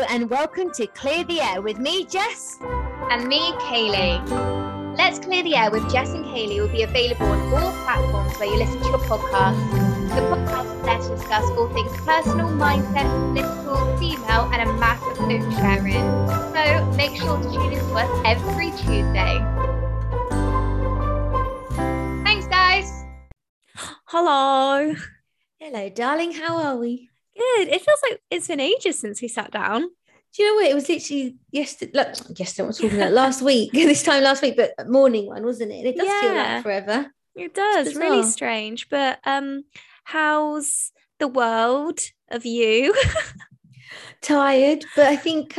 and welcome to Clear the Air with me, Jess. And me, Kaylee. Let's Clear the Air with Jess and Kaylee will be available on all platforms where you listen to your podcast. The podcast is there to discuss all things personal, mindset, political, female, and a massive book sharing. So make sure to tune in to us every Tuesday. Thanks, guys. Hello. Hello, darling. How are we? Good. It feels like it's been ages since we sat down. Do you know what? It was literally yesterday. Look, yesterday, I'm talking about last week, this time last week, but morning one, wasn't it? And it does feel like forever. It does. It's Really bizarre. strange. But how's the world of you? Tired, but I think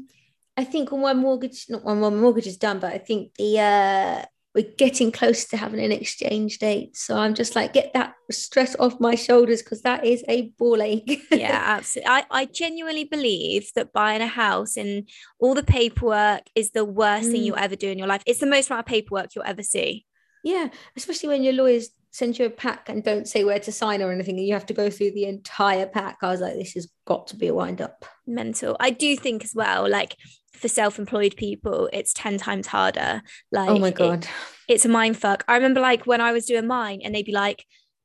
on one mortgage, not one mortgage is done, but I think we're getting close to having an exchange date. So I'm just like, get that stress off my shoulders because that is a ball ache. Yeah, absolutely. I genuinely believe that buying a house and all the paperwork is the worst thing you'll ever do in your life. It's the most amount of paperwork you'll ever see. Yeah, especially when your lawyers send you a pack and don't say where to sign or anything, and you have to go through the entire pack. I was like, this has got to be a wind up. Mental. I do think as well, like for self-employed people, it's 10 times harder. Like, oh my God. It's a mind fuck. I remember like when I was doing mine and they'd be like,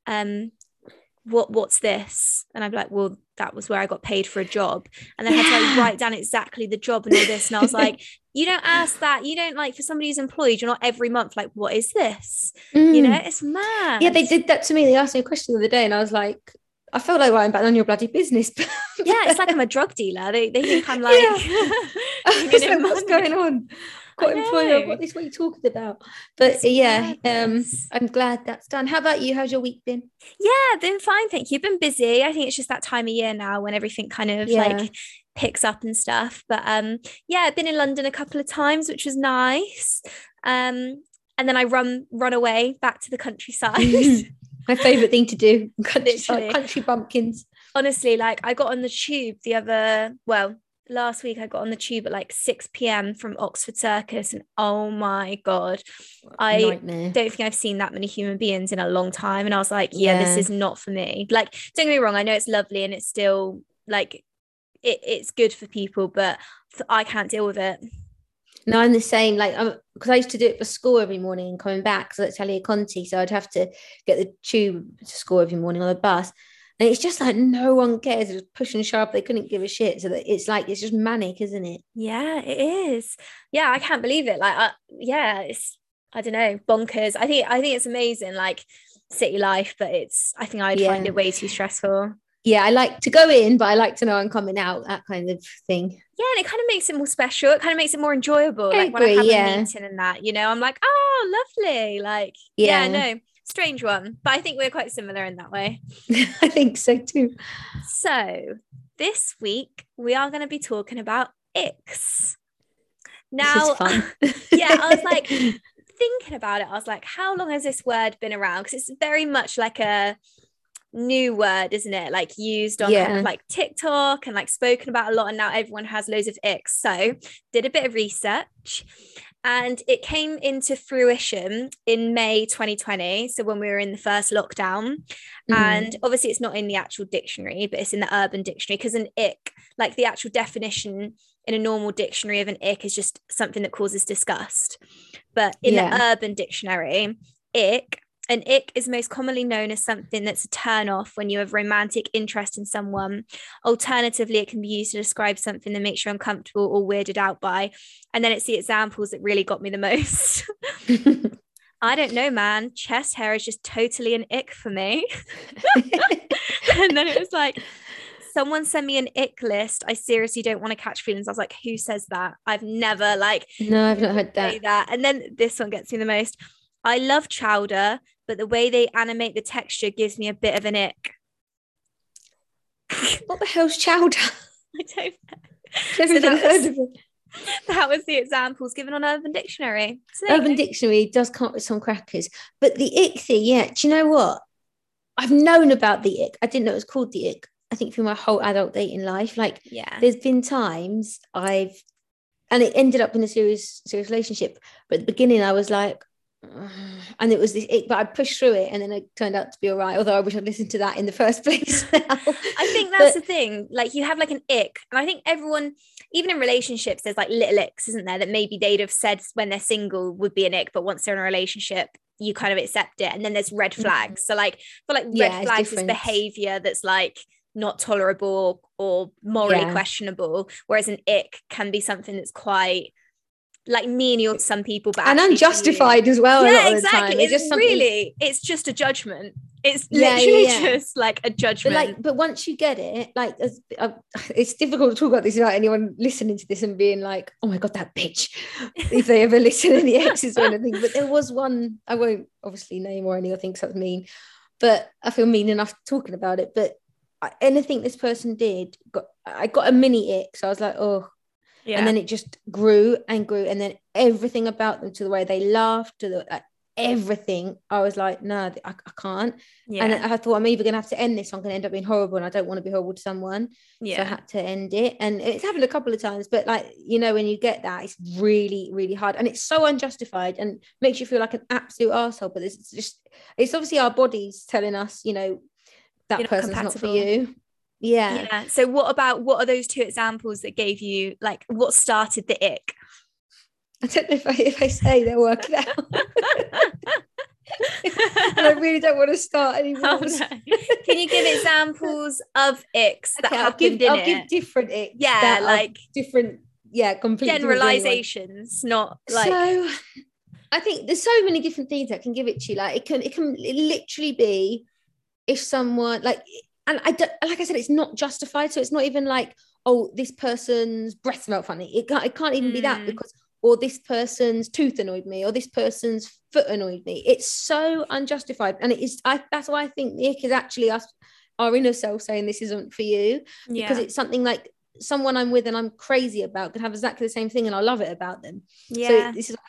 what's this? And I'd be like, well, that was where I got paid for a job. And then I had to like write down exactly the job and all this. And I was like, you don't ask that. You don't, like, for somebody who's employed, you're not every month like, what is this? You know, it's mad. Yeah, they did that to me. They asked me a question the other day and I was like, I felt like writing back on your bloody business. Yeah, it's like I'm a drug dealer. They think I'm like, I was like, what's going on? Got employer, what is what you're talking about? But I'm glad that's done. How about you? How's your week been? Yeah, been fine, thank you. Been busy. I think it's just that time of year now when everything kind of like picks up and stuff. But I've been in London a couple of times, which was nice. And then I run away back to the countryside. My favourite thing to do, country bumpkins. Honestly, like I got on the tube last week I got on the tube at like 6 p.m. from Oxford Circus, and oh my God, Nightmare. Don't think I've seen that many human beings in a long time. And I was like, this is not for me. Like, don't get me wrong, I know it's lovely and it's still like it's good for people, but I can't deal with it. No, I'm the same. Like, because I used to do it for school every morning and coming back. So that's Talia Conti. So I'd have to get the tube to school every morning on the bus. And it's just like no one cares. It was push and shove. They couldn't give a shit. So that it's like it's just manic, isn't it? Yeah, it is. Yeah, I can't believe it. Like, it's I don't know, bonkers. I think it's amazing, like city life, but I think I'd find it way too stressful. Yeah, I like to go in, but I like to know I'm coming out, that kind of thing. Yeah, and it kind of makes it more special. It kind of makes it more enjoyable. Like when I have a meeting and that, you know, I'm like, oh, lovely. Like, no, strange one. But I think we're quite similar in that way. I think so too. So this week we are going to be talking about icks. Now, fun. I was like thinking about it. I was like, how long has this word been around? Because it's very much like a new word, isn't it? Like used on kind of like TikTok and like spoken about a lot, and now everyone has loads of icks. So did a bit of research and it came into fruition in May 2020, so when we were in the first lockdown. And obviously it's not in the actual dictionary, but it's in the Urban Dictionary, because an ick, like the actual definition in a normal dictionary of an ick, is just something that causes disgust. But in the Urban Dictionary, an ick is most commonly known as something that's a turn off when you have romantic interest in someone. Alternatively, it can be used to describe something that makes you uncomfortable or weirded out by. And then it's the examples that really got me the most. I don't know, man. Chest hair is just totally an ick for me. And then it was like, someone sent me an ick list. I seriously don't want to catch feelings. I was like, who says that? I've never No, I've not heard that. And then this one gets me the most. I love chowder, but the way they animate the texture gives me a bit of an ick. What the hell's chowder? I don't know. Never even heard of it. That was the examples given on Urban Dictionary. So Urban Dictionary does come up with some crackers. But the ick thing, do you know what? I've known about the ick. I didn't know it was called the ick. I think through my whole adult dating life. There's been times and it ended up in a serious relationship. But at the beginning I was like, and it was this ick, but I pushed through it and then it turned out to be all right, although I wish I'd listened to that in the first place now. I think that's the thing, like you have like an ick, and I think everyone, even in relationships, there's like little icks, isn't there, that maybe they'd have said when they're single would be an ick, but once they're in a relationship you kind of accept it. And then there's red flags. So like for like red flags is behavior that's like not tolerable or morally questionable, whereas an ick can be something that's quite like menial to some people, but and unjustified as well. Yeah, exactly. It's just really, it's just a judgment. It's literally just like a judgment. But once you get it, like it's difficult to talk about this without anyone listening to this and being like, oh my god, that bitch, if they ever listen to the exes or anything. But there was one, I won't obviously name or anything, I think that's mean, but I feel mean enough talking about it. But anything this person did, I got a mini ick, so I was like, oh. Yeah. And then it just grew and grew, and then everything about them, to the way they laughed, to the everything, I was like, no, I can't. And I thought, I'm either gonna have to end this, I'm gonna end up being horrible, and I don't want to be horrible to someone. So I had to end it. And it's happened a couple of times, but like, you know, when you get that, it's really, really hard, and it's so unjustified and makes you feel like an absolute arsehole. But it's obviously our bodies telling us, you know, that person's not for you. Yeah. So what are those two examples that gave you, like, what started the ick? I don't know if I say they're working out. And I really don't want to start anymore. Oh, no. Can you give examples of icks that happened in it? I'll give different icks. Yeah, like different, completely generalizations, not like. So I think there's so many different things that can give it to you. Like it can literally be if someone like. And like I said, it's not justified. So it's not even like, oh, this person's breath smelled funny. It can't even be that, because, or this person's tooth annoyed me, or this person's foot annoyed me. It's so unjustified. And that's why I think the ick is actually us, our inner self, saying this isn't for you. Because it's something like someone I'm with and I'm crazy about could have exactly the same thing, and I love it about them. So this is,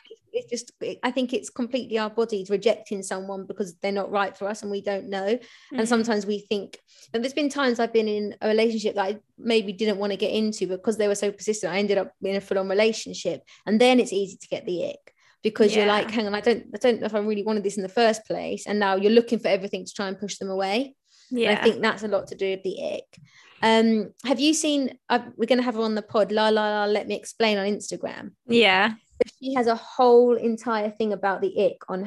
I think it's completely our bodies rejecting someone because they're not right for us and we don't know. And sometimes we think, and there's been times I've been in a relationship that I maybe didn't want to get into, because they were so persistent, I ended up in a full-on relationship, and then it's easy to get the ick, because you're like, hang on, I don't know if I really wanted this in the first place, and now you're looking for everything to try and push them away. And I think that's a lot to do with the ick. Have you seen, we're going to have her on the pod, Let Me Explain, on Instagram. She has a whole entire thing about the ick on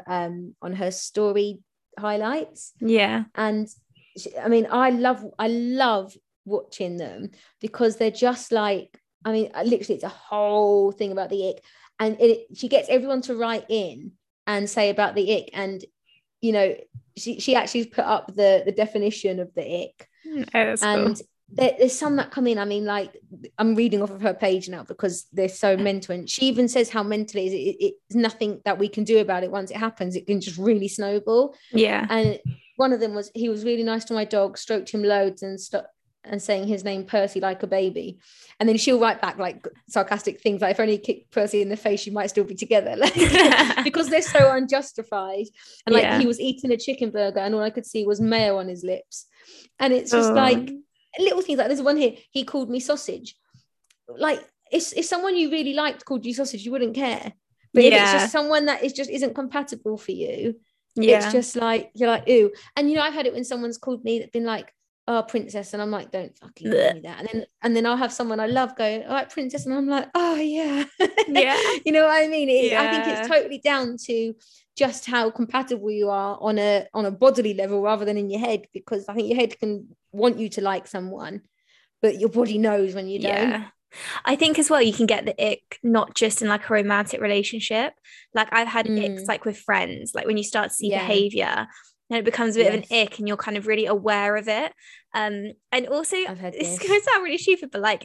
her story highlights. And I mean, I love watching them, because they're just like, I mean, literally it's a whole thing about the ick, and she gets everyone to write in and say about the ick, and you know, she actually put up the definition of the ick. And cool. There's some that come in, I mean, like, I'm reading off of her page now because they're so mental, and she even says how mental it is. It's nothing that we can do about it. Once it happens, it can just really snowball. And one of them was, he was really nice to my dog, stroked him loads and saying his name Percy like a baby, and then she'll write back like sarcastic things like, if only you kicked Percy in the face you might still be together, like, because they're so unjustified. And like, he was eating a chicken burger and all I could see was mayo on his lips, and it's just like little things like, there's one here, he called me sausage. Like, if someone you really liked called you sausage, you wouldn't care. But if it's just someone that isn't compatible for you, it's just like, you're like, ooh. And you know, I've had it when someone's called me, that's been like, oh, princess, and I'm like, don't fucking call me that. And then I'll have someone I love go, all right, princess, and I'm like, oh yeah. You know what I mean? I think it's totally down to just how compatible you are on a bodily level, rather than in your head, because I think your head can want you to like someone, but your body knows when you don't. I think as well, you can get the ick not just in like a romantic relationship. Like, I've had icks like with friends, like when you start to see behavior and it becomes a bit of an ick, and you're kind of really aware of it. And also, it's going to sound really stupid, but like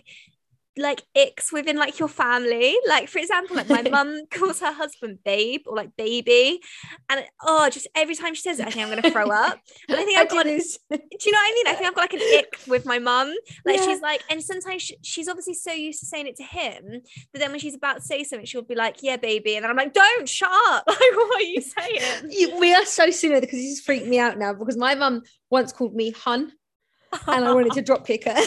icks within like your family, like for example, like my mum calls her husband babe or like baby, and just every time she says it, I think I'm gonna throw up. And I think I've got this. Do you know what I mean? I think I've got like an ick with my mum. Like, she's like, and sometimes she's obviously so used to saying it to him that then when she's about to say something, she'll be like, yeah, baby, and then I'm like, don't, shut up. Like, what are you saying? We are so similar, because this has freaked me out now, because my mum once called me hun, and I wanted to drop kick her.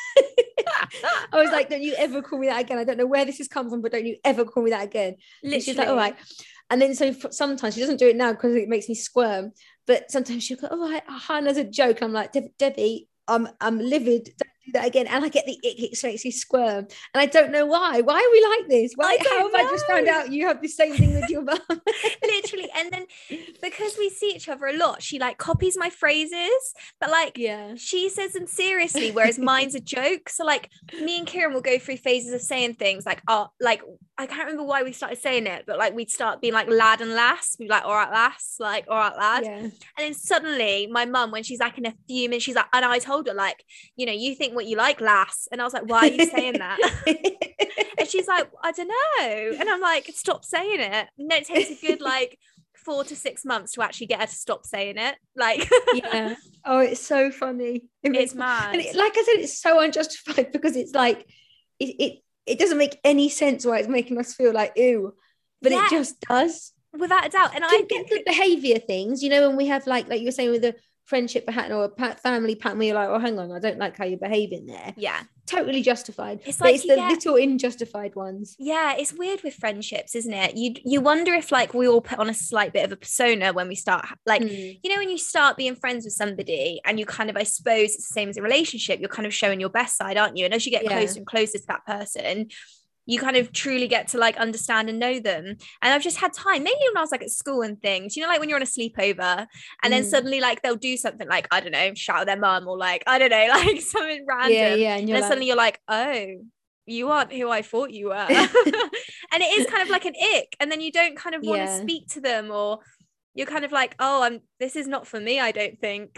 I was like, don't you ever call me that again. I don't know where this has come from, but don't you ever call me that again. She's like, all right. And then so sometimes she doesn't do it now because it makes me squirm, but sometimes she'll go, oh, hi, and as a joke, I'm like, Debbie, I'm livid, don't do that again. And I get the ick, it makes me squirm, and I don't know why are we like this? How have I just found out you have the same thing with your mum? Literally. And then because we see each other a lot, she like copies my phrases, but like she says them seriously, whereas mine's a joke. So like me and Kieran will go through phases of saying things like, oh, like I can't remember why we started saying it, but like we'd start being like lad and lass. We'd be like, all right, lass, like, all right, lad. And then suddenly my mum, when she's like in a fuming, she's like, and I told her, like, you know, you think what you like, lass. And I was like, why are you saying that? And she's like, I don't know. And I'm like, stop saying it. And then it takes a good like 4 to 6 months to actually get her to stop saying it. Like, oh, it's so funny. It's mad. And like I said, it's so unjustified because it's like it doesn't make any sense why it's making us feel like ew, but it just does, without a doubt. And I get the behavior things, you know, when we have like you were saying with a friendship pattern or a family pattern where you're like, oh, hang on, I don't like how you're behaving there. Totally justified. It's like it's the little unjustified ones. It's weird with friendships, isn't it? You wonder if like we all put on a slight bit of a persona when we start, like you know, when you start being friends with somebody and you kind of, I suppose it's the same as a relationship, you're kind of showing your best side, aren't you? And as you get closer and closer to that person, you kind of truly get to like understand and know them. And I've just had time, maybe when I was like at school and things, you know, like when you're on a sleepover and then suddenly like they'll do something like, I don't know, shout at their mum or like, I don't know, like something random. And then suddenly you're like, oh, you aren't who I thought you were. And it is kind of like an ick. And then you don't kind of want to speak to them, or you're kind of like, oh, this is not for me, I don't think.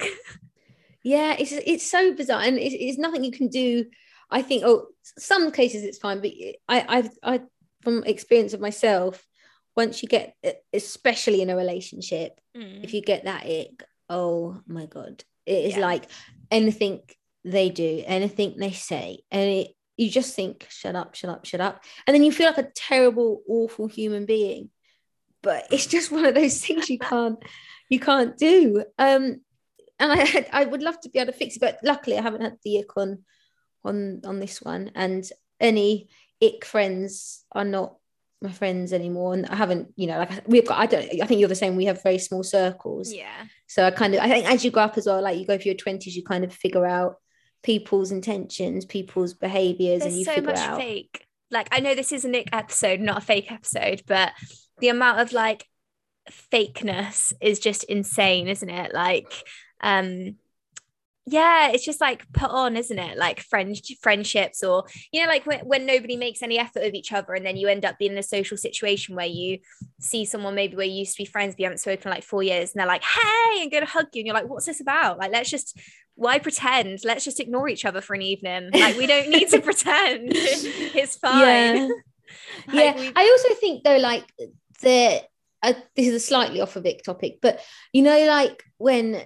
It's so bizarre. And it's nothing you can do. I think, some cases it's fine, but I from experience of myself, once you get, especially in a relationship, if you get that ick, oh my God, it is like anything they do, anything they say, and you just think, shut up. And then you feel like a terrible, awful human being. But it's just one of those things you can't do. And I would love to be able to fix it, but luckily I haven't had the ick on this one, and any ick friends are not my friends anymore, and I haven't, you know, like I think you're the same, we have very small circles, so I think as you grow up as well, like you go through your 20s, you kind of figure out people's intentions, people's behaviors. There's and you so figure much out fake, like I know this is an ick episode, not a fake episode, but the amount of like fakeness is just insane, isn't it? Like it's just like put on, isn't it? Like friendships, or you know, like when nobody makes any effort of each other, and then you end up being in a social situation where you see someone maybe where you used to be friends but you haven't spoken like 4 years, and they're like, hey, and go to hug you, and you're like, what's this about? Like, why pretend? Let's just ignore each other for an evening. Like, we don't need to pretend. It's fine. I also think though, like this is a slightly off of ick topic, but you know, like when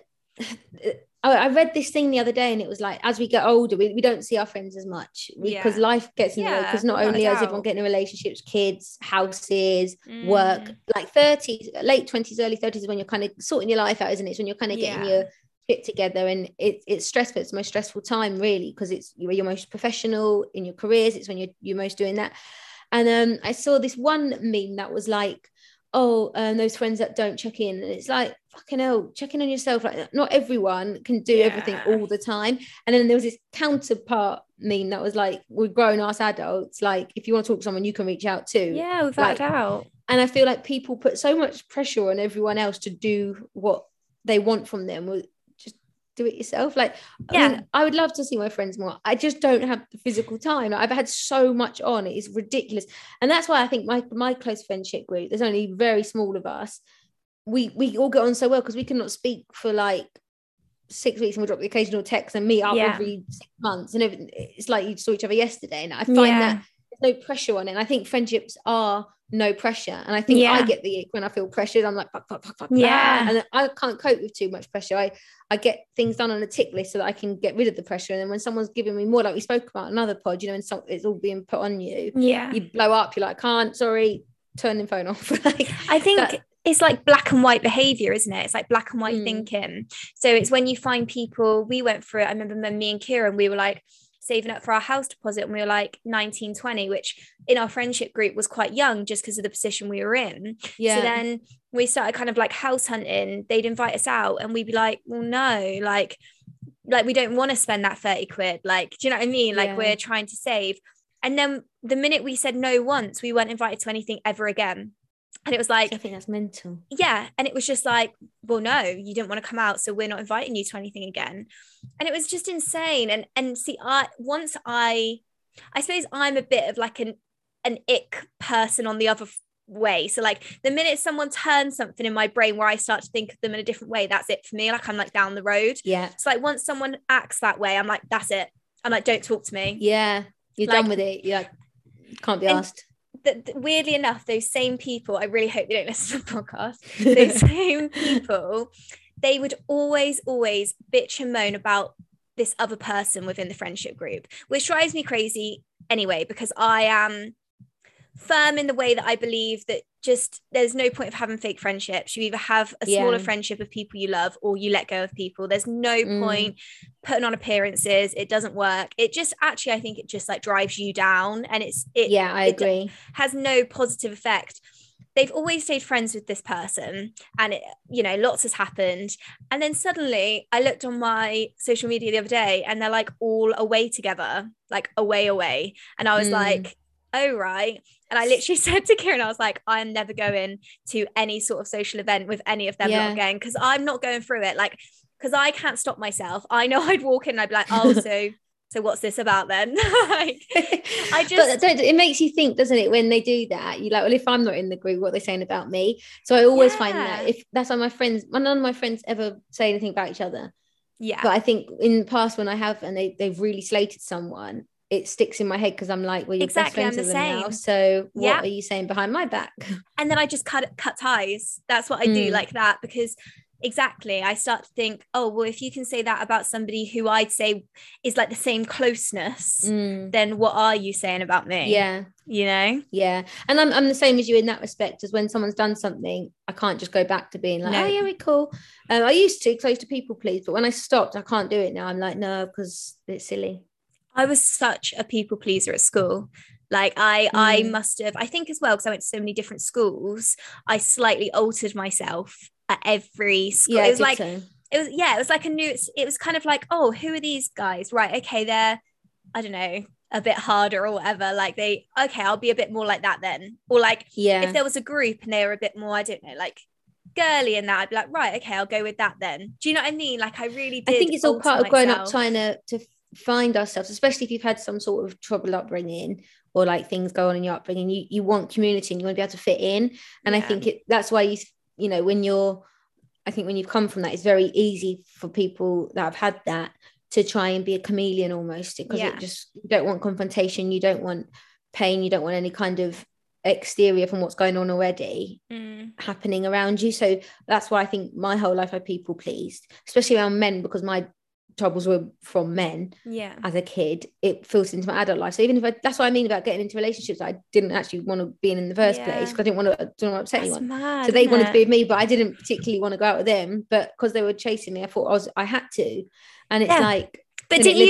I read this thing the other day, and it was like, as we get older, we don't see our friends as much because life gets in the way, because not only is everyone getting in relationships, kids, houses, work, like 30s, late 20s, early 30s is when you're kind of sorting your life out, isn't it? It's when you're kind of getting your shit together, and it's stressful. It's the most stressful time really, because you're most professional in your careers. It's when you're most doing that. And I saw this one meme that was like, those friends that don't check in, and it's like, fucking hell, check in on yourself. Like, not everyone can do everything all the time. And then there was this counterpart meme that was like, we're grown-ass adults, like if you want to talk to someone, you can reach out too. Without doubt. And I feel like people put so much pressure on everyone else to do what they want from them. Well, just do it yourself. Like, I mean, I would love to see my friends more. I just don't have the physical time. I've had so much on, it is ridiculous. And that's why I think my close friendship group, there's only very small of us. We all get on so well because we cannot speak for like 6 weeks, and we'll drop the occasional text and meet up every 6 months, and it's like you saw each other yesterday. And I find that there's no pressure on it. And I think friendships are no pressure, and I think I get the ick when I feel pressured. I'm like, fuck, and I can't cope with too much pressure. I get things done on a tick list so that I can get rid of the pressure. And then when someone's giving me more, like we spoke about another pod, you know, and it's all being put on you, you blow up, you're like, can't, sorry, turn the phone off. Like, I think it's like black and white behavior, isn't it? It's like black and white thinking. So it's when you find people, we went through it. I remember me and Kieran, we were like, saving up for our house deposit when we were like 19, 20, which in our friendship group was quite young just because of the position we were in. Yeah. So then we started kind of like house hunting. They'd invite us out and we'd be like, well, no, like we don't want to spend that 30 quid. Like, do you know what I mean? Like we're trying to save. And then the minute we said no once, we weren't invited to anything ever again. And it was like, I think that's mental. Yeah. And it was just like, well, no, you didn't want to come out, so we're not inviting you to anything again. And it was just insane. And see, I suppose I'm a bit of like an ick person on the other way. So like the minute someone turns something in my brain where I start to think of them in a different way, that's it for me. Like I'm like down the road. Yeah. So like once someone acts that way, I'm like, that's it. I'm like, don't talk to me. Yeah. You're like, done with it. You're like, can't be asked. Weirdly enough, those same people, I really hope they don't listen to the podcast, those same people, they would always bitch and moan about this other person within the friendship group, which drives me crazy anyway, because I am firm in the way that I believe that just there's no point of having fake friendships. You either have a smaller friendship of people you love or you let go of people. There's no point putting on appearances. It doesn't work. It just actually, I think it just like drives you down, and I agree, has no positive effect. They've always stayed friends with this person, and it, you know, lots has happened. And then suddenly I looked on my social media the other day and they're like all away together, like away. And I was like, oh, right. And I literally said to Kieran, I was like, I am never going to any sort of social event with any of them again, because I'm not going through it. Like, because I can't stop myself. I know I'd walk in and I'd be like, oh, so what's this about then? Like, it makes you think, doesn't it, when they do that? You're like, well, if I'm not in the group, what are they saying about me? So I always find that if that's why none of my friends ever say anything about each other. Yeah. But I think in the past when I have, and they've really slated someone, it sticks in my head because I'm like, well, you're best friends with them now. So what are you saying behind my back? And then I just cut ties. That's what I do, like that, because I start to think, oh, well, if you can say that about somebody who I'd say is like the same closeness, then what are you saying about me? Yeah. You know? Yeah. And I'm the same as you in that respect, as when someone's done something, I can't just go back to being like, oh yeah, we're cool. I used to, because I used to people please, but when I stopped, I can't do it now. I'm like, no, because it's silly. I was such a people pleaser at school. Like I must have, I think as well, because I went to so many different schools, I slightly altered myself at every school. Yeah, it was like, it was like it was kind of like, oh, who are these guys? Right. Okay. They're, I don't know, a bit harder or whatever. Like I'll be a bit more like that then. Or like, if there was a group and they were a bit more, I don't know, like girly and that, I'd be like, right, okay, I'll go with that then. Do you know what I mean? Like I really did. I think it's all part of growing up trying to find ourselves, especially if you've had some sort of troubled upbringing or like things go on in your upbringing. You want community and you want to be able to fit in. And I think that's why you know, when you've come from that, it's very easy for people that have had that to try and be a chameleon almost, because it just, you don't want confrontation, you don't want pain, you don't want any kind of exterior from what's going on already happening around you. So that's why I think my whole life I people pleased, especially around men, because my troubles were from men as a kid. It filtered into my adult life. So even if that's what I mean about getting into relationships I didn't actually want to be in the first place, because I didn't want to upset anyone. Mad, so they wanted to be with me, but I didn't particularly want to go out with them, but because they were chasing me, I thought I had to. And it's like, but don't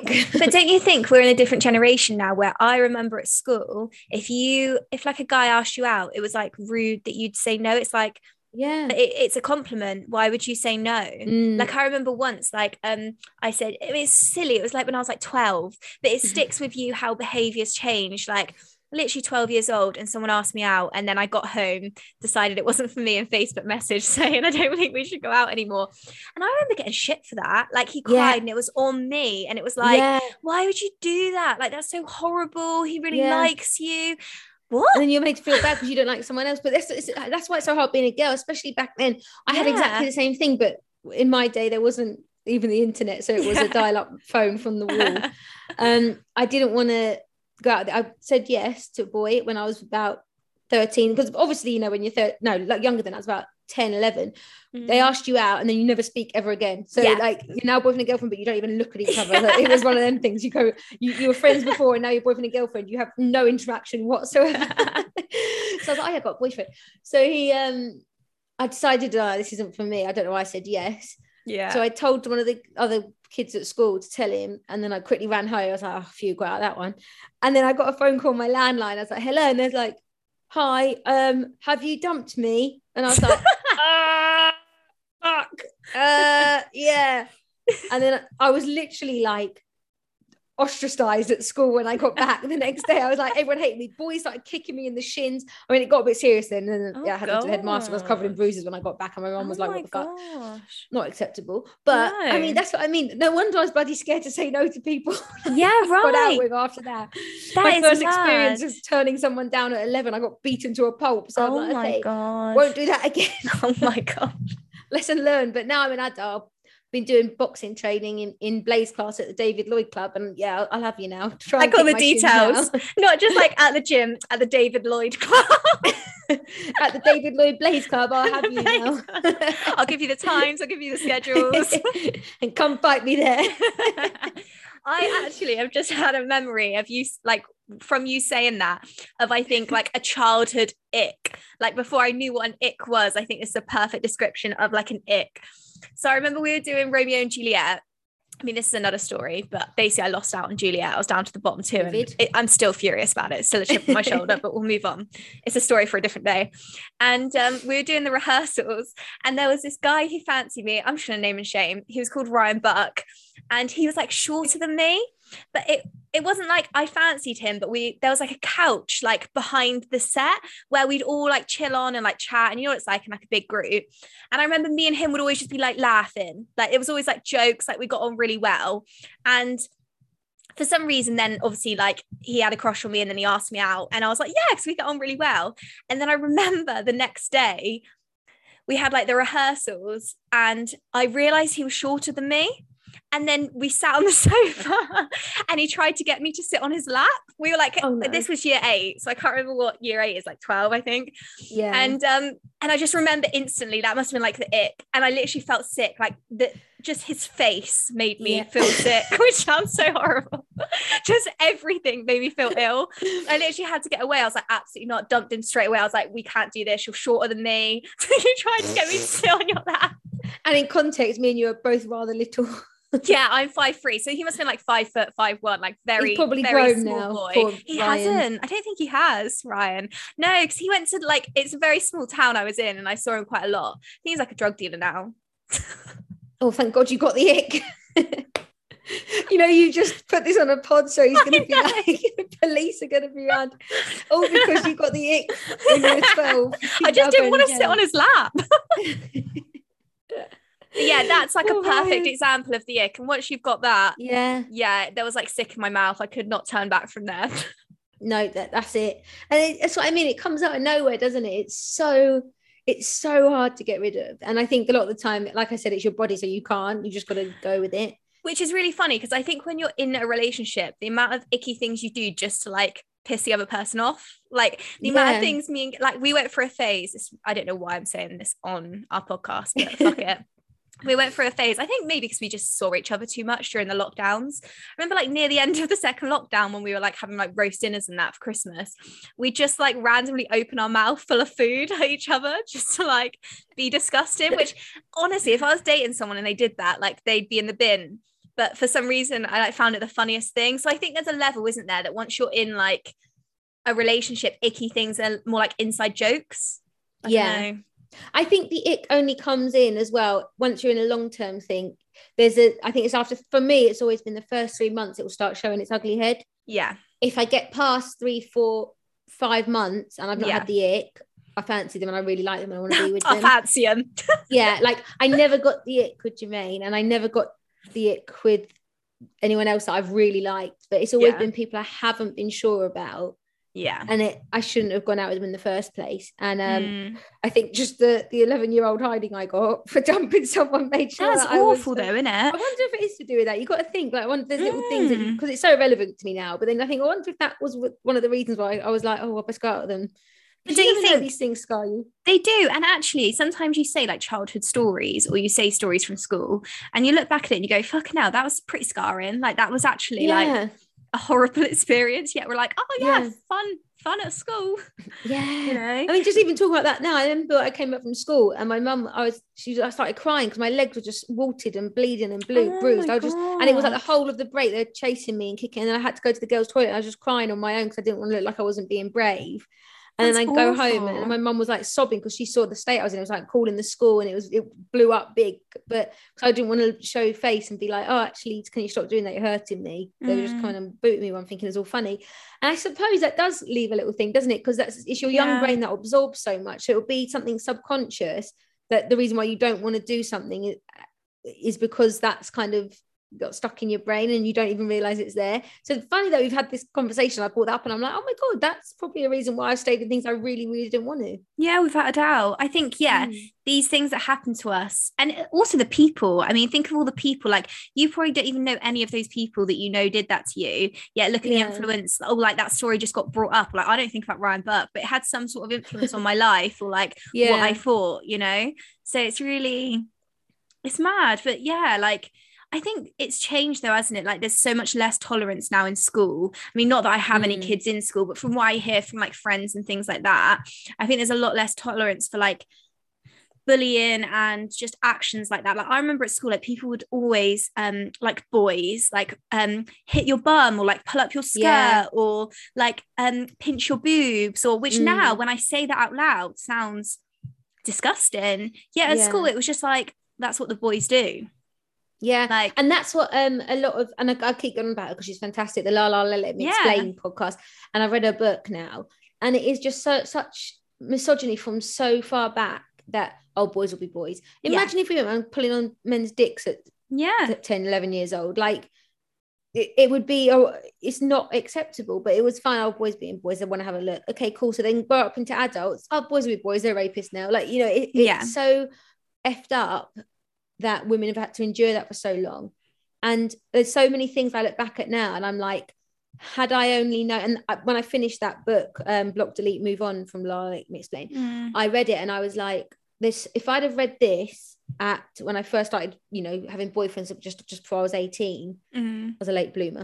you think we're in a different generation now, where I remember at school, if like a guy asked you out, it was like rude that you'd say no. It's like, it's a compliment, why would you say no? Like I remember once, like I said, it was silly, it was like when I was like 12, but it sticks with you how behaviors change. Like literally 12 years old, and someone asked me out, and then I got home, decided it wasn't for me, and Facebook message saying I don't think we should go out anymore. And I remember getting shit for that. Like he cried and it was on me, and it was like, why would you do that? Like that's so horrible, he really likes you. What? And then you're made to feel bad because you don't like someone else. But that's why it's so hard being a girl, especially back then. I had exactly the same thing, but in my day there wasn't even the internet, so it was a dial-up phone from the wall. I didn't want to go out there. I said yes to a boy when I was about 13, because obviously, you know, when you're like younger than I was, about 10, 11, they asked you out and then you never speak ever again. So like you're now boyfriend and girlfriend, but you don't even look at each other. Like, it was one of them things. You were friends before and now you're boyfriend and girlfriend. You have no interaction whatsoever. So I was like, I got a boyfriend. So I decided, this isn't for me. I don't know why I said yes. Yeah. So I told one of the other kids at school to tell him, and then I quickly ran home. I was like, oh, phew, got out of that one. And then I got a phone call on my landline. I was like, hello. And there's like, hi, have you dumped me? And I was like, fuck. Yeah. And then I was literally like ostracized at school when I got back the next day. I was like, everyone hated me. Boys started kicking me in the shins. I mean, it got a bit serious then. And then I had to go to the headmaster. I was covered in bruises when I got back, and my mum was like, what the fuck? Not acceptable. But no. I mean, that's what I mean. No wonder I was bloody scared to say no to people. Yeah, right. Got out with after that. My first experience was turning someone down at 11. I got beaten to a pulp. So I'm like, okay, won't do that again. Oh my God. Lesson learned. But now I'm an adult. Been doing boxing training in Blaze class at the David Lloyd Club, and yeah, I'll have you now. I got the details, not just like at the gym, at the David Lloyd Club. At the David Lloyd Blaze Club, I'll have you now. I'll give you the times, I'll give you the schedules, and come fight me there. I actually have just had a memory of you, like from you saying that, of I think like a childhood ick. Like before I knew what an ick was, I think it's a perfect description of like an ick. So I remember we were doing Romeo and Juliet. I mean, this is another story, but basically I lost out on Juliet. I was down to the bottom 2. And I'm still furious about it. It's still a chip on my shoulder, but we'll move on. It's a story for a different day. And we were doing the rehearsals, and there was this guy who fancied me. I'm just going to name and shame. He was called Ryan Buck, and he was like shorter than me. But it wasn't like I fancied him, but there was like a couch like behind the set where we'd all like chill on and like chat, and you know what it's like in like a big group. And I remember me and him would always just be like laughing, like it was always like jokes, like we got on really well. And for some reason then obviously like he had a crush on me, and then he asked me out, and I was like, yeah, because we get on really well. And then I remember the next day we had like the rehearsals, and I realized he was shorter than me. And then we sat on the sofa and he tried to get me to sit on his lap. We were like, oh, no. This was year 8. So I can't remember what year 8 is, like 12, I think. Yeah. And I just remember instantly that must have been like the ick. And I literally felt sick. Like just his face made me feel sick, which sounds so horrible. Just everything made me feel ill. I literally had to get away. I was like, absolutely not. Dumped him straight away. I was like, we can't do this. You're shorter than me. So you tried to get me to sit on your lap. And in context, me and you are both rather little. Yeah, I'm 5'3", so he must have been like 5 foot 5'1", like very, he's probably very grown small now. boy. Poor He Ryan. hasn't. I don't think he has, Ryan. No, because he went to like, it's a very small town I was in, and I saw him quite a lot. I think he's like a drug dealer now. Oh, thank God you got the ick. You know, you just put this on a pod, so he's going to be like, the police are going to be around. Oh, because you got the ick when you were 12. I just didn't want to sit on his lap. Yeah, that's like a perfect example of the ick. And once you've got that, yeah, there was like sick in my mouth. I could not turn back from there. No, that's it. And that's what I mean. It comes out of nowhere, doesn't it? It's so hard to get rid of. And I think a lot of the time, like I said, it's your body, so you just got to go with it. Which is really funny, because I think when you're in a relationship, the amount of icky things you do just to like piss the other person off, like the amount of things we went for a phase. I don't know why I'm saying this on our podcast, but fuck it. We went through a phase, I think maybe because we just saw each other too much during the lockdowns. I remember like near the end of the second lockdown, when we were like having like roast dinners and that for Christmas, we just like randomly open our mouth full of food at each other just to like be disgusting, which honestly, if I was dating someone and they did that, like they'd be in the bin. But for some reason, I like found it the funniest thing. So I think there's a level, isn't there, that once you're in like a relationship, icky things are more like inside jokes. I don't know. I think the ick only comes in as well once you're in a long-term thing. I think it's after, for me, it's always been the first 3 months it will start showing its ugly head. Yeah. If I get past 3, 4, 5 months and I've not had the ick, I fancy them and I really like them and I want to be with them. I fancy them. Yeah, like I never got the ick with Jermaine, and I never got the ick with anyone else that I've really liked, but it's always been people I haven't been sure about. Yeah. And I shouldn't have gone out with them in the first place. And I think just the 11-year-old hiding I got for dumping someone made sure that's awful though, isn't it? I wonder if it is to do with that. You got to think like one of those little things, because it's so relevant to me now, but then I think I wonder if that was one of the reasons why I was like, oh, I best go out with them. But do you think these things scar you? They do. And actually sometimes you say like childhood stories, or you say stories from school, and you look back at it and you go, fucking hell, that was pretty scarring. Like that was actually like a horrible experience, yet we're like, oh yeah, fun at school. Yeah. You know? I mean, just even talking about that now, I remember I came back from school and my mum, I started crying because my legs were just walted and bleeding and bruised. And it was like the whole of the break, they're chasing me and kicking, and then I had to go to the girls' toilet. And I was just crying on my own because I didn't want to look like I wasn't being brave. And then I go home and my mum was like sobbing because she saw the state I was in. It was like calling the school and it blew up big. But I didn't want to show face and be like, oh, actually, can you stop doing that? You're hurting me. They were just kind of booting me. I'm thinking it's all funny. And I suppose that does leave a little thing, doesn't it? Because it's your young brain that absorbs so much. So it'll be something subconscious that the reason why you don't want to do something is because that's kind of got stuck in your brain and you don't even realize it's there. So funny that we've had this conversation, I brought that up and I'm like, oh my god, that's probably a reason why I stayed in things I really didn't want to. Yeah, without a doubt. I think these things that happen to us, and also the people, I mean, think of all the people, like you probably don't even know any of those people that you know did that to you, yet look at the influence. Oh, like that story just got brought up, like I don't think about Ryan Burke, but it had some sort of influence on my life or like what I thought, you know. So it's mad. But like I think it's changed though, hasn't it? Like there's so much less tolerance now in school. I mean, not that I have any kids in school, but from what I hear from like friends and things like that, I think there's a lot less tolerance for like bullying and just actions like that. Like I remember at school, like people would always like boys like hit your bum or like pull up your skirt or like pinch your boobs, or which now when I say that out loud sounds disgusting. At school it was just like that's what the boys do. Like, and that's what a lot of, and I keep going about her because she's fantastic, the La Let Me Explain podcast, and I've read her book now, and it is just such misogyny from so far back that boys will be boys. Imagine if we went pulling on men's dicks at 10 11 years old, like it would be, it's not acceptable, but it was fine. Boys being boys, they want to have a look, okay, cool. So then grow up into adults, boys will be boys, they're rapists now, like, you know, it's so effed up that women have had to endure that for so long. And there's so many things I look back at now and I'm like, had I only known, and when I finished that book, Block, Delete, Move On from La Let Me Explain, I read it and I was like, this, if I'd have read this when I first started, you know, having boyfriends just before I was 18, I was a late bloomer,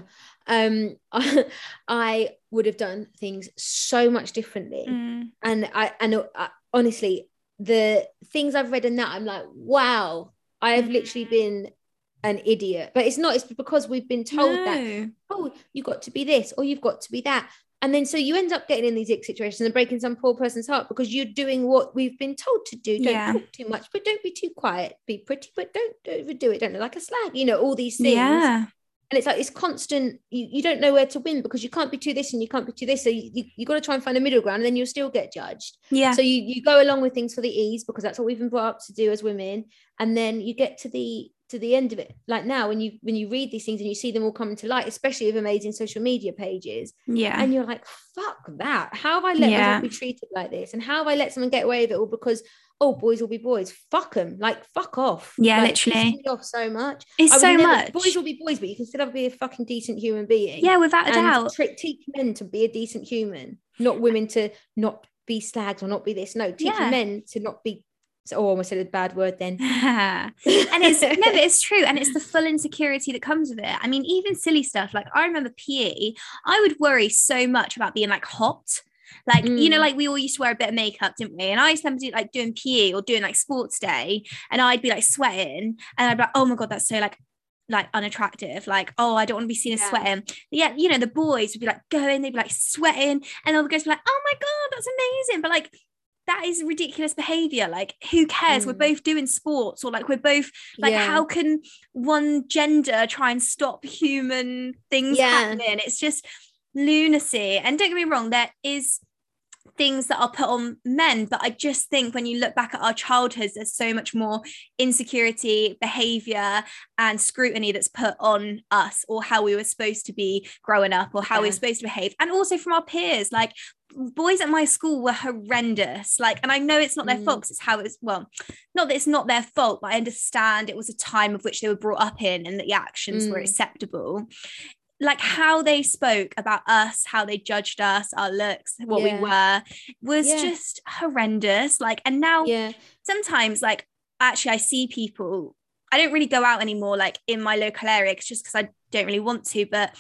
I would have done things so much differently. And I honestly, the things I've read in that, I'm like, wow, I have literally been an idiot. But it's not, it's because we've been told that, you've got to be this or you've got to be that. And then so you end up getting in these ick situations and breaking some poor person's heart because you're doing what we've been told to do. Don't talk too much, but don't be too quiet. Be pretty, but don't overdo it. Don't look like a slag, you know, all these things. Yeah. And it's like, it's constant, you don't know where to win because you can't be too this and you can't be too this. So you got to try and find a middle ground and then you'll still get judged. Yeah. So you go along with things for the ease because that's what we've been brought up to do as women. And then you get to the end of it. Like now when you read these things and you see them all coming to light, especially with amazing social media pages. Yeah. And you're like, fuck that. How have I let myself be treated like this? And how have I let someone get away with it all because boys will be boys? Fuck them, like fuck off. Yeah, like, literally me off so much. It's so much. Boys will be boys, but you can still be a fucking decent human being. Yeah, without a doubt. Teach men to be a decent human, not women to not be slags or not be this. No, teach men to not be. I almost said a bad word then. And it's no, but it's true, and it's the full insecurity that comes with it. I mean, even silly stuff like I remember PE. I would worry so much about being like hot. Like, you know, like we all used to wear a bit of makeup, didn't we? And I used to do like doing PE or doing like sports day, and I'd be like sweating, and I'd be like, oh my God, that's so like unattractive. Like, oh, I don't want to be seen as sweating. Yeah, you know, the boys would be like going, they'd be like sweating, and all the girls would be like, oh my God, that's amazing. But like, that is ridiculous behavior. Like, who cares? We're both doing sports, or like we're both like, how can one gender try and stop human things happening? It's just lunacy. And don't get me wrong, there is things that are put on men, but I just think when you look back at our childhoods, there's so much more insecurity, behavior and scrutiny that's put on us, or how we were supposed to be growing up, or how we were supposed to behave, and also from our peers. Like, boys at my school were horrendous, like, and I know it's not their fault, it's how it's, well, not that it's not their fault, but I understand it was a time of which they were brought up in and that the actions were acceptable. Like, how they spoke about us, how they judged us, our looks, what we were, was just horrendous. Like, and now sometimes, like, actually I see people, I don't really go out anymore, like in my local area, just because I don't really want to, but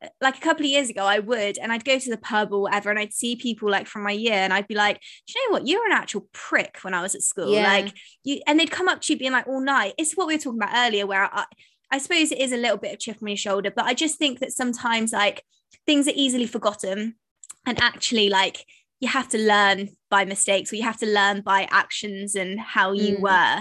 like a couple of years ago, I would, and I'd go to the pub or whatever, and I'd see people like from my year, and I'd be like, do you know what? You were an actual prick when I was at school. Like you, and they'd come up to you being like all night. It's what we were talking about earlier, where I suppose it is a little bit of chip on your shoulder, but I just think that sometimes like things are easily forgotten, and actually like you have to learn by mistakes, or you have to learn by actions and how you were. And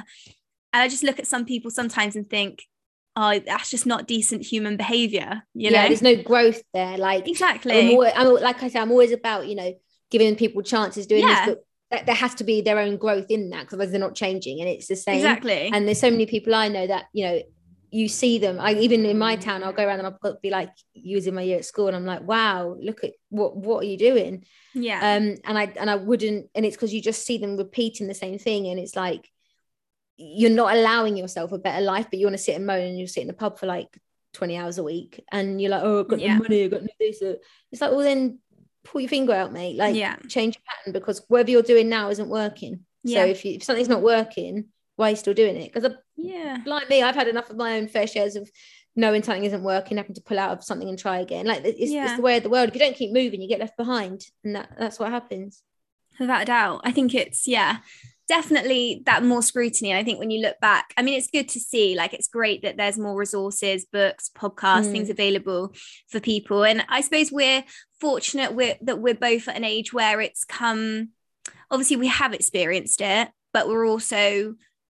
I just look at some people sometimes and think, oh, that's just not decent human behavior, you know? There's no growth there. Like, exactly. Like I said, I'm always about, you know, giving people chances doing this, but there has to be their own growth in that, because otherwise they're not changing, and it's the same. Exactly. And there's so many people I know that, you know, you see them, even in my town, I'll go around and I'll be like, using my year at school, and I'm like, wow, look at what are you doing? And I wouldn't, and it's because you just see them repeating the same thing, and it's like, you're not allowing yourself a better life, but you want to sit and moan, and you sit in the pub for like 20 hours a week, and you're like, oh, I've got no money, I've got no this. It's like, well, then pull your finger out, mate. Like, change your pattern, because whatever you're doing now isn't working. So if something's not working, why are you still doing it? Because like me, I've had enough of my own fair shares of knowing something isn't working, having to pull out of something and try again. Like, it's the way of the world. If you don't keep moving, you get left behind, and that's what happens. Without a doubt. I think it's definitely that more scrutiny. And I think when you look back, I mean, it's good to see, like, it's great that there's more resources, books, podcasts, things available for people. And I suppose we're fortunate that we're both at an age where it's come, obviously we have experienced it, but we're also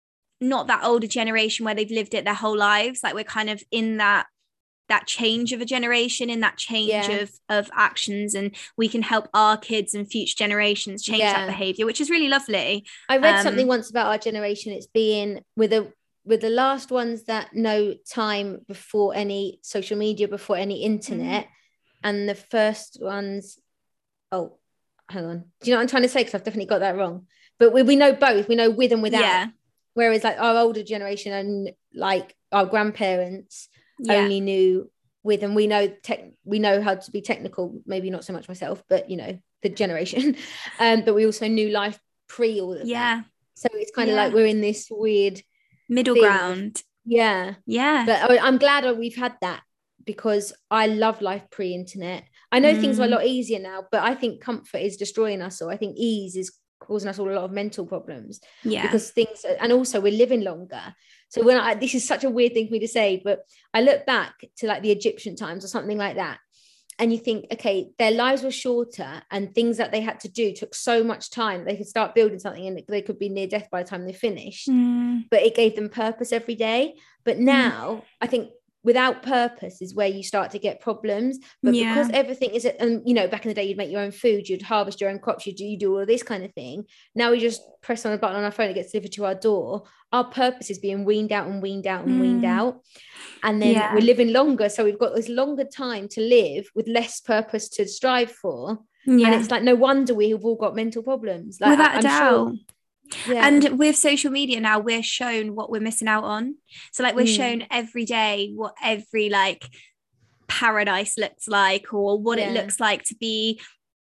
not that older generation where they've lived it their whole lives. Like, we're kind of in that change of a generation, in that change of actions, and we can help our kids and future generations change that behavior, which is really lovely. I read something once about our generation. It's being with the last ones that know time before any social media, before any internet, and the first ones, oh, hang on, do you know what I'm trying to say? Because I've definitely got that wrong, but we know both. We know with and without. Whereas like our older generation and like our grandparents only knew with, and we know how to be technical, maybe not so much myself, but you know, the generation, but we also knew life pre all of that. So it's kind of like we're in this weird middle ground. But I'm glad we've had that, because I love life pre-internet. I know things are a lot easier now, but I think comfort is destroying us, or I think ease is causing us all a lot of mental problems, because things, and also we're living longer. So when this is such a weird thing for me to say, but I look back to like the Egyptian times or something like that, and you think, okay, their lives were shorter, and things that they had to do took so much time. They could start building something, and they could be near death by the time they finished, but it gave them purpose every day. But now I think without purpose is where you start to get problems. But because everything is, you know, back in the day, you'd make your own food, you'd harvest your own crops, you do all of this kind of thing. Now we just press on a button on our phone, it gets delivered to our door. Our purpose is being weaned out and weaned out and weaned out. And then we're living longer. So we've got this longer time to live with less purpose to strive for. And it's like, no wonder we've all got mental problems. Like, without a doubt. Sure. And with social media now, we're shown what we're missing out on. So like, we're shown every day what every like paradise looks like, or what it looks like to be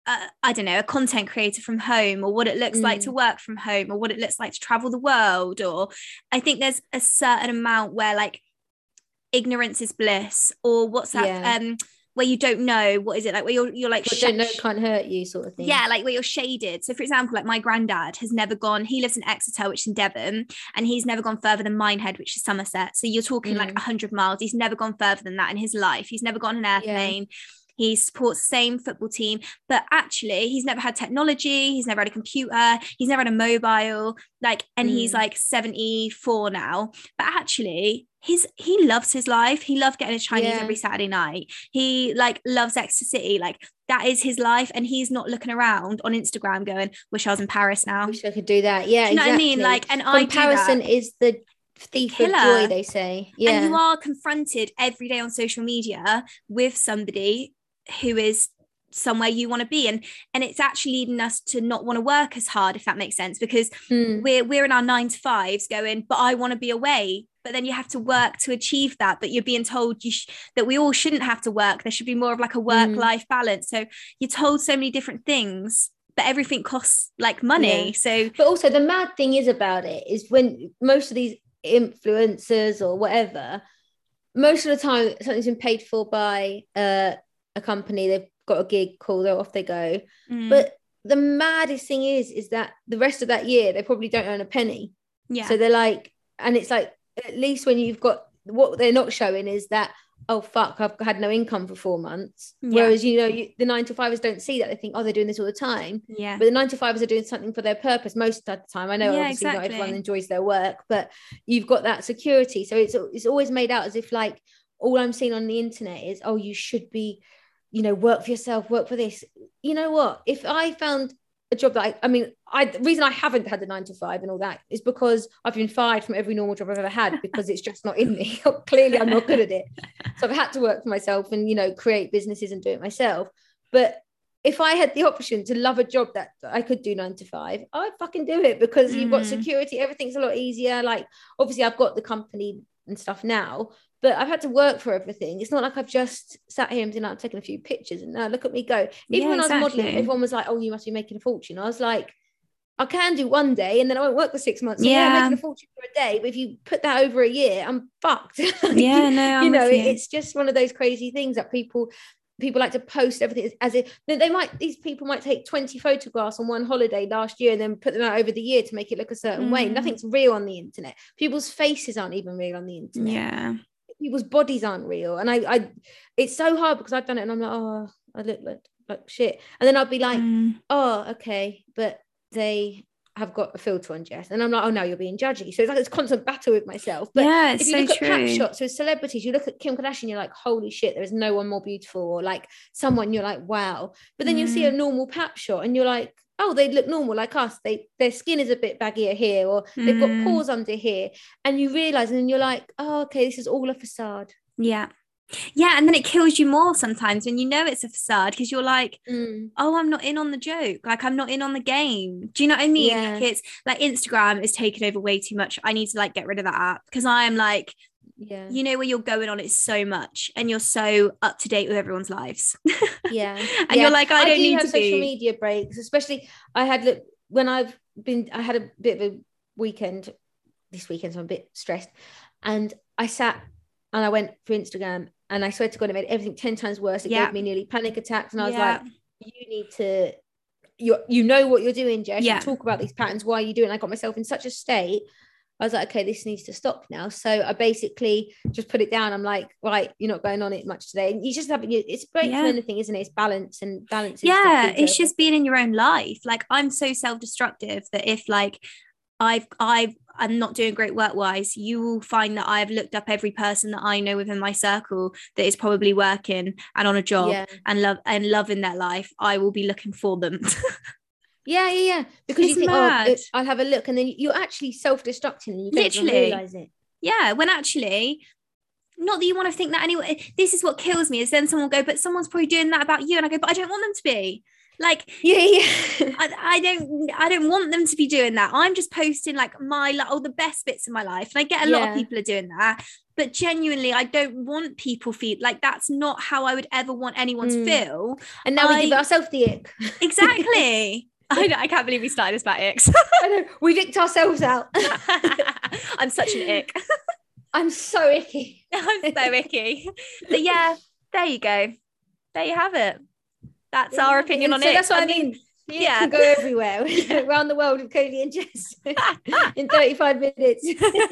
I don't know, a content creator from home, or what it looks like to work from home, or what it looks like to travel the world. Or I think there's a certain amount where like ignorance is bliss, or what's that where you don't know, what is it like, where you're like, what don't know can't hurt you sort of thing. Like where you're shaded. So for example, like my granddad has never gone, he lives in Exeter, which is in Devon, and he's never gone further than Minehead, which is Somerset. So you're talking like 100 miles. He's never gone further than that in his life. He's never gone on an airplane. He supports the same football team, but actually he's never had technology. He's never had a computer. He's never had a mobile, like, and he's like 74 now, but actually he loves his life. He loved getting a Chinese every Saturday night. He like loves Exeter City. Like, that is his life. And he's not looking around on Instagram going, wish I was in Paris now. Wish I could do that. Yeah. Do you know what I mean? Like, and comparison is the thief of joy, they say. Yeah. And you are confronted every day on social media with somebody who is somewhere you want to be, and it's actually leading us to not want to work as hard, if that makes sense, because we're in our 9 to 5s going, but I want to be away. But then you have to work to achieve that, but you're being told that we all shouldn't have to work. There should be more of like a work-life balance. So you're told so many different things, but everything costs like money. So, but also the mad thing is about it is when most of these influencers or whatever, most of the time something's been paid for by a company, they've got a gig, cool, they're off they go. Mm. But the maddest thing is that the rest of that year they probably don't earn a penny. Yeah. So they're like, and it's like, at least when you've got, what they're not showing is that, oh fuck, I've had no income for 4 months. Yeah. Whereas, you know, the 9-to-5ers don't see that. They think, oh, they're doing this all the time. Yeah. But the 9-to-5ers are doing something for their purpose most of the time. I know obviously not everyone enjoys their work, but you've got that security. So it's always made out as if like all I'm seeing on the internet is, oh, you should be, you know, work for yourself, work for this. You know what? If I found a job that the reason I haven't had the 9-to-5 and all that is because I've been fired from every normal job I've ever had because it's just not in me. Clearly I'm not good at it. So I've had to work for myself and, you know, create businesses and do it myself. But if I had the option to love a job that I could do 9-to-5, I'd fucking do it because you've got security. Everything's a lot easier. Like, obviously I've got the company and stuff now, but I've had to work for everything. It's not like I've just sat here and been, I'm taking a few pictures and now look at me go. Even when I was modeling, everyone was like, oh, you must be making a fortune. I was like, I can do one day and then I won't work for 6 months. So I'm making a fortune for a day. But if you put that over a year, I'm fucked. It's just one of those crazy things that people like to post everything as if these people might take 20 photographs on one holiday last year and then put them out over the year to make it look a certain way. Nothing's real on the internet. People's faces aren't even real on the internet. People's bodies aren't real. And I it's so hard because I've done it and I'm like, oh, I look like shit. And then I'll be like, oh, okay, but they have got a filter on, Jess. And I'm like, oh no, you're being judgy. So it's like this constant battle with myself. But if you look at pap shots with celebrities, you look at Kim Kardashian, you're like, holy shit, there is no one more beautiful. Or like someone, you're like, wow. But then you see a normal pap shot and you're like, oh, they look normal like us. Their skin is a bit baggier here, or they've got pores under here. And you realise, and then you're like, oh, okay, this is all a facade. Yeah. Yeah, and then it kills you more sometimes when you know it's a facade because you're like, oh, I'm not in on the joke. Like, I'm not in on the game. Do you know what I mean? Yeah. Like, it's like Instagram is taking over way too much. I need to like get rid of that app because I am like, you know where you're going on it so much and you're so up to date with everyone's lives. Yeah. And you're like, I don't need to social media breaks, especially I had a bit of a weekend this weekend, so I'm a bit stressed. And I sat and I went for Instagram and I swear to God, it made everything 10 times worse. It gave me nearly panic attacks. And I was like, you need to, you know what you're doing, Jess. You talk about these patterns. Why are you doing it? I got myself in such a state. I was like, okay, this needs to stop now. So I basically just put it down. I'm like, right, you're not going on it much today. And you just have, it's great for anything, isn't it? It's balance and balance. It's just being in your own life. Like, I'm so self-destructive that if like I'm not doing great work-wise, you will find that I've looked up every person that I know within my circle that is probably working and on a job and loving their life. I will be looking for them. Yeah. Because you think, mad. Oh, I'll have a look, and then you're actually self-destructing and you don't even realise it. Yeah, when actually, not that you want to think that anyway. This is what kills me, is then someone will go, but someone's probably doing that about you, and I go, but I don't want them to be. Like, I don't want them to be doing that. I'm just posting like the best bits of my life, and I get a lot of people are doing that, but genuinely I don't want people feel like, that's not how I would ever want anyone to feel. And now we give ourselves the ick. Exactly. I can't believe we started this about icks. I know, we've icked ourselves out. I'm such an ick. I'm so icky. I'm so icky. But yeah, there you go. There you have it. That's our opinion on it. That's what I mean. You can go everywhere. Around the world with Cody and Jess in 35 minutes.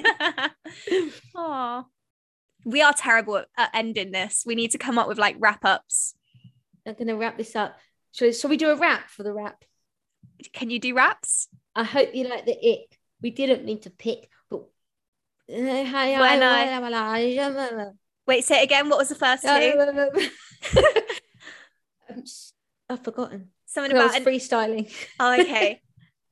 Oh, we are terrible at ending this. We need to come up with like wrap-ups. I'm going to wrap this up. Shall we do a wrap for the wrap? Can you do raps? I hope you like the ick. We didn't need to pick, but wait, say it again. What was the first two? I've forgotten. Something about freestyling. Oh, okay.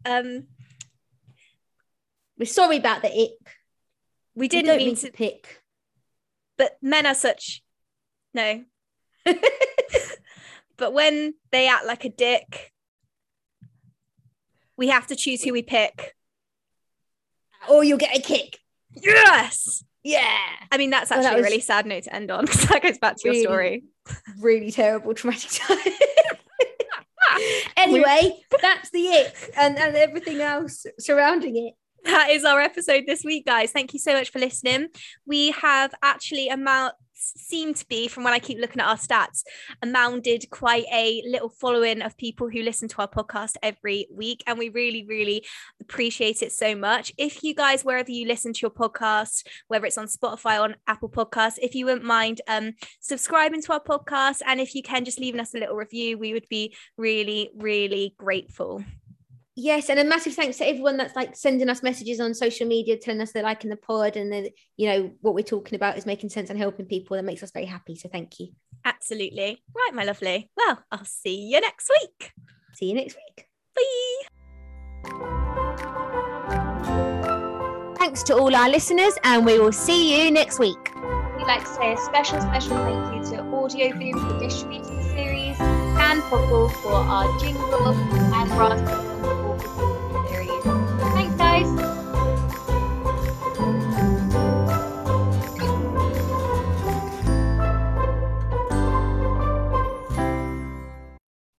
We're sorry about the ick. We didn't mean to pick. But men are such. No. But when they act like a dick, we have to choose who we pick. Or you'll get a kick. Yes. Yeah. I mean, that's actually a really sad note to end on, because that goes back to your story. Really terrible, traumatic time. Anyway, that's the it and everything else surrounding it. That is our episode this week, guys. Thank you so much for listening. We have actually seem to be, from when I keep looking at our stats, amounted quite a little following of people who listen to our podcast every week, and we really, really appreciate it so much. If you guys, wherever you listen to your podcast, whether it's on Spotify or on Apple Podcasts, if you wouldn't mind subscribing to our podcast, and if you can just leaving us a little review, we would be really, really grateful. Yes, and a massive thanks to everyone that's like sending us messages on social media, telling us they're liking the pod, and then, you know, what we're talking about is making sense and helping people. That makes us very happy. So thank you. Absolutely. Right, my lovely. Well, I'll see you next week. See you next week. Bye. Thanks to all our listeners, and we will see you next week. We'd like to say a special thank you to Audio Boom for distributing the series, and Popple for our jingle, and Raspberry for